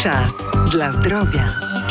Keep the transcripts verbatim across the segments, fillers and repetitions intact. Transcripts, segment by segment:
Czas dla zdrowia.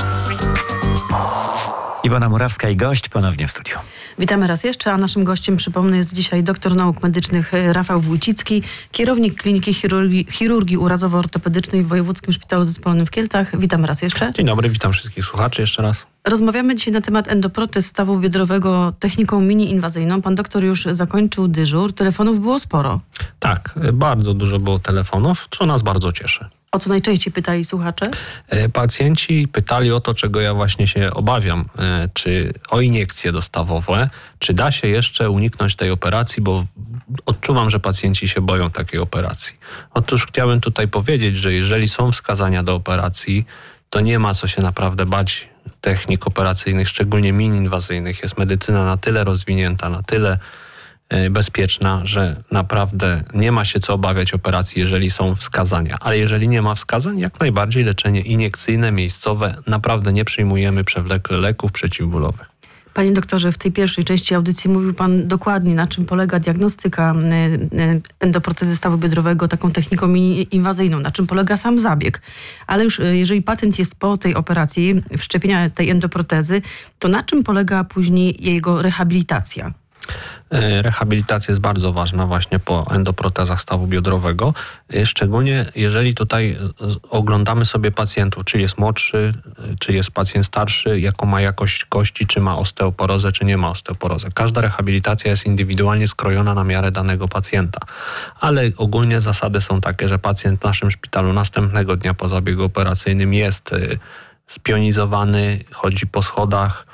Iwona Murawska i gość ponownie w studiu. Witamy raz jeszcze, a naszym gościem, przypomnę, jest dzisiaj doktor nauk medycznych Rafał Wójcicki, kierownik Kliniki Chirurgii, Chirurgii Urazowo-Ortopedycznej w Wojewódzkim Szpitalu Zespolonym w Kielcach. Witamy raz jeszcze. Dzień dobry, witam wszystkich słuchaczy jeszcze raz. Rozmawiamy dzisiaj na temat endoprotez stawu biodrowego techniką mini-inwazyjną. Pan doktor już zakończył dyżur. Telefonów było sporo. Tak, bardzo dużo było telefonów, co nas bardzo cieszy. O co najczęściej pytali słuchacze? Pacjenci pytali o to, czego ja właśnie się obawiam, czy o iniekcje dostawowe, czy da się jeszcze uniknąć tej operacji, bo odczuwam, że pacjenci się boją takiej operacji. Otóż chciałbym tutaj powiedzieć, że jeżeli są wskazania do operacji, to nie ma co się naprawdę bać technik operacyjnych, szczególnie mini-inwazyjnych. Jest medycyna na tyle rozwinięta, na tyle bezpieczna, że naprawdę nie ma się co obawiać operacji, jeżeli są wskazania. Ale jeżeli nie ma wskazań, jak najbardziej leczenie iniekcyjne, miejscowe. Naprawdę nie przyjmujemy przewlekle leków przeciwbólowych. Panie doktorze, w tej pierwszej części audycji mówił pan dokładnie, na czym polega diagnostyka endoprotezy stawu biodrowego taką techniką mini-inwazyjną, na czym polega sam zabieg. Ale już jeżeli pacjent jest po tej operacji wszczepienia tej endoprotezy, to na czym polega później jego rehabilitacja? Rehabilitacja jest bardzo ważna właśnie po endoprotezach stawu biodrowego, szczególnie jeżeli tutaj oglądamy sobie pacjentów, czy jest młodszy, czy jest pacjent starszy, jaką ma jakość kości, czy ma osteoporozę, czy nie ma osteoporozę. Każda rehabilitacja jest indywidualnie skrojona na miarę danego pacjenta, ale ogólnie zasady są takie, że pacjent w naszym szpitalu następnego dnia po zabiegu operacyjnym jest spionizowany, chodzi po schodach,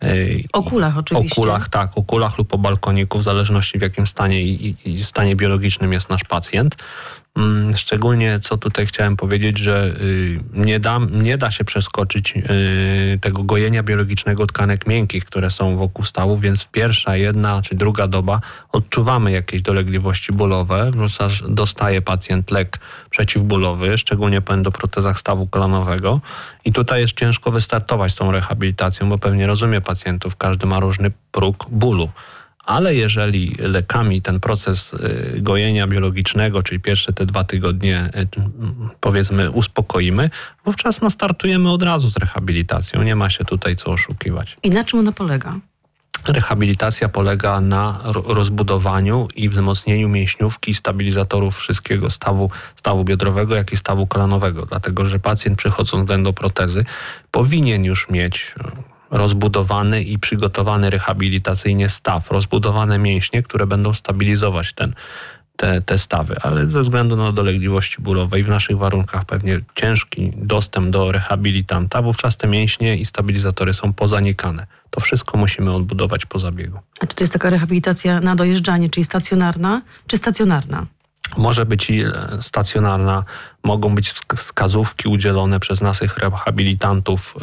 O kulach oczywiście. O kulach, tak, o kulach lub o balkoniku, w zależności w jakim stanie i, i stanie biologicznym jest nasz pacjent. Szczególnie, co tutaj chciałem powiedzieć, że nie da, nie da się przeskoczyć tego gojenia biologicznego tkanek miękkich, które są wokół stawów, więc pierwsza, jedna czy druga doba odczuwamy jakieś dolegliwości bólowe. Dostaje pacjent lek przeciwbólowy, szczególnie po endoprotezach stawu kolanowego. I tutaj jest ciężko wystartować z tą rehabilitacją, bo pewnie rozumie pacjentów, każdy ma różny próg bólu. Ale jeżeli lekami ten proces gojenia biologicznego, czyli pierwsze te dwa tygodnie, powiedzmy, uspokoimy, wówczas no, startujemy od razu z rehabilitacją. Nie ma się tutaj co oszukiwać. I na czym ona polega? Rehabilitacja polega na rozbudowaniu i wzmocnieniu mięśniówki i stabilizatorów wszystkiego stawu, stawu biodrowego, jak i stawu kolanowego. Dlatego, że pacjent przychodząc do endoprotezy powinien już mieć rozbudowany i przygotowany rehabilitacyjnie staw, rozbudowane mięśnie, które będą stabilizować ten, te, te stawy, ale ze względu na dolegliwości bólowe i w naszych warunkach pewnie ciężki dostęp do rehabilitanta, wówczas te mięśnie i stabilizatory są pozanikane. To wszystko musimy odbudować po zabiegu. A czy to jest taka rehabilitacja na dojeżdżanie, czyli stacjonarna, czy stacjonarna? Może być i stacjonarna, mogą być wskazówki udzielone przez naszych rehabilitantów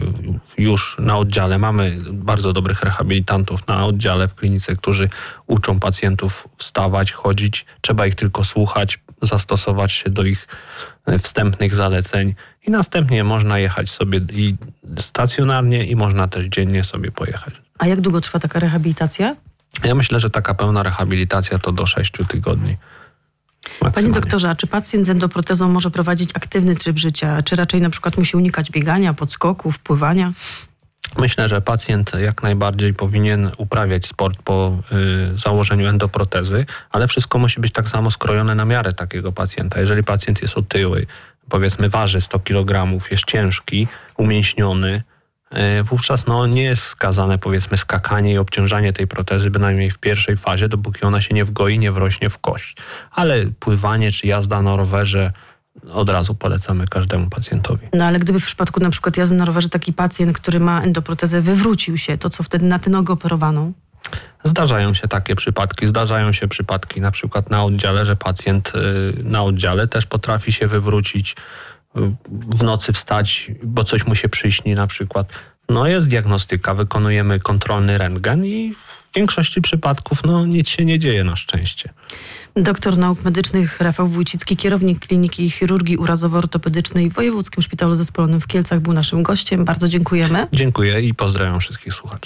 już na oddziale. Mamy bardzo dobrych rehabilitantów na oddziale w klinice, którzy uczą pacjentów wstawać, chodzić. Trzeba ich tylko słuchać, zastosować się do ich wstępnych zaleceń i następnie można jechać sobie i stacjonarnie i można też dziennie sobie pojechać. A jak długo trwa taka rehabilitacja? Ja myślę, że taka pełna rehabilitacja to do sześciu tygodni. Panie doktorze, a czy pacjent z endoprotezą może prowadzić aktywny tryb życia? Czy raczej na przykład musi unikać biegania, podskoków, pływania? Myślę, że pacjent jak najbardziej powinien uprawiać sport po y, założeniu endoprotezy, ale wszystko musi być tak samo skrojone na miarę takiego pacjenta. Jeżeli pacjent jest otyły, powiedzmy waży sto kilogramów, jest ciężki, umięśniony, y, wówczas no, nie jest wskazane powiedzmy skakanie i obciążanie tej protezy, bynajmniej w pierwszej fazie, dopóki ona się nie wgoi, nie wrośnie w kość. Ale pływanie czy jazda na rowerze od razu polecamy każdemu pacjentowi. No ale gdyby w przypadku na przykład jazdy na rowerze taki pacjent, który ma endoprotezę, wywrócił się, to co wtedy na tę nogę operowaną? Zdarzają się takie przypadki. Zdarzają się przypadki na przykład na oddziale, że pacjent na oddziale też potrafi się wywrócić, w nocy wstać, bo coś mu się przyśni na przykład. No jest diagnostyka, wykonujemy kontrolny rentgen i w większości przypadków no nic się nie dzieje na szczęście. Doktor nauk medycznych Rafał Wójcicki, kierownik Kliniki Chirurgii Urazowo-Ortopedycznej w Wojewódzkim Szpitalu Zespolonym w Kielcach, był naszym gościem. Bardzo dziękujemy. Dziękuję i pozdrawiam wszystkich słuchaczy.